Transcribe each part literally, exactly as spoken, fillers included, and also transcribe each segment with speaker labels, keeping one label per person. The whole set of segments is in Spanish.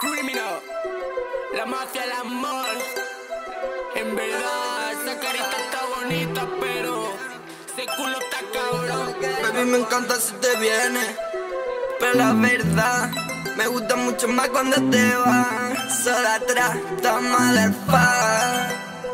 Speaker 1: Criminal, la mafia, el amor. En verdad, esa carita está bonita, pero ese culo está cabrón.
Speaker 2: Baby, me encanta si te vienes, pero la verdad me gusta mucho más cuando te vas. Solo atrás, está mal el fa.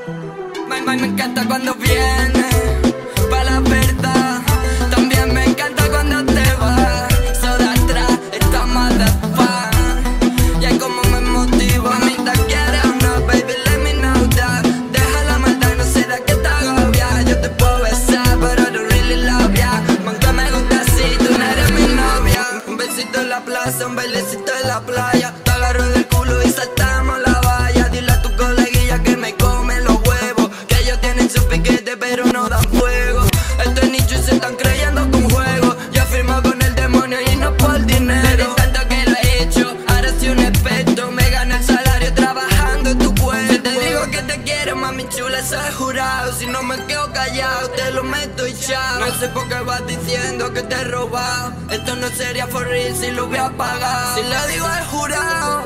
Speaker 2: My, my, me encanta cuando vienes, para la verdad. También me encanta cuando te vas. Solo atrás, está mal el fa. Y es como me motiva. Mamita, ¿quieres o no? Baby, let me know that. Deja la maldad, no será que te agobia. Yo te puedo besar, pero I don't really love ya. Aunque me gusta así, tú no eres mi novia. Un besito en la plaza, un bailecito en la playa. Te agarro del culo y saltamos la valla. Dile a tu coleguilla que me come los huevos, que ellos tienen su piquete pero no dan fuego. Estos nichos se están creyendo con juego. Yo firmo con el demonio y no por dinero. De tanto que lo he hecho, ahora soy un experto. Me gano el salario trabajando en tu cuerpo. Si te digo que te quiero, mami chula, eso es jurado. Si no me quedo callado, te lo meto y chao. No sé por qué vas diciendo que te he robado. Esto no sería for real si lo hubiera pagado. Si lo digo es jurado,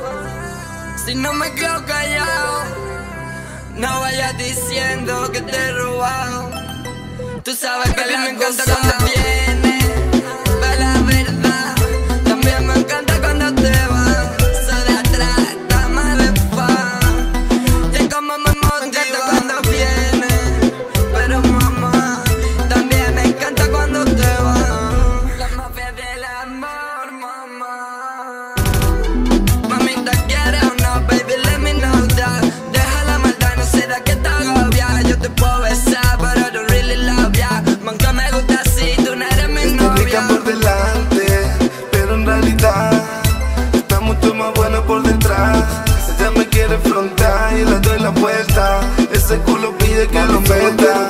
Speaker 2: si no me quedo callado, no vayas diciendo que te he robado. Tú sabes que a mí me encanta cuando vienes, pa' la verdad. También me encanta cuando te vas. Solo atrás, está mal de fan. Y es como me motiva cuando vienes, pero mamá, también me encanta cuando te vas. La mafia del amor, mamá. Mamita, ¿quieres o no? Baby, let me know that. Deja la maldad, no será que te agobia. Yo te puedo besar, pero I don't really love ya. Aunque me gusta así, tú no eres mi
Speaker 3: Está rica
Speaker 2: novia.
Speaker 3: por delante, pero en realidad está mucho más buena por detrás. Ella me quiere frontar y le doy la vuelta. Ese culo pide que lo meta.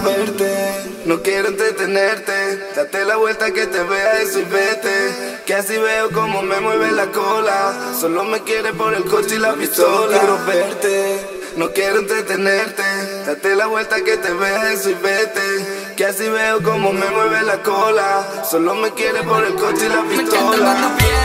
Speaker 3: No quiero entretenerte, date la vuelta que te vea eso y vete. Que así veo como me mueve la cola. Solo me quiere por el coche y la pistola. Quiero verte, no quiero entretenerte, date la vuelta que te vea eso y vete. Que así veo como me mueve la cola. Solo me quiere por el coche y la
Speaker 2: Me encanta
Speaker 3: pistola.
Speaker 2: cuando vienes,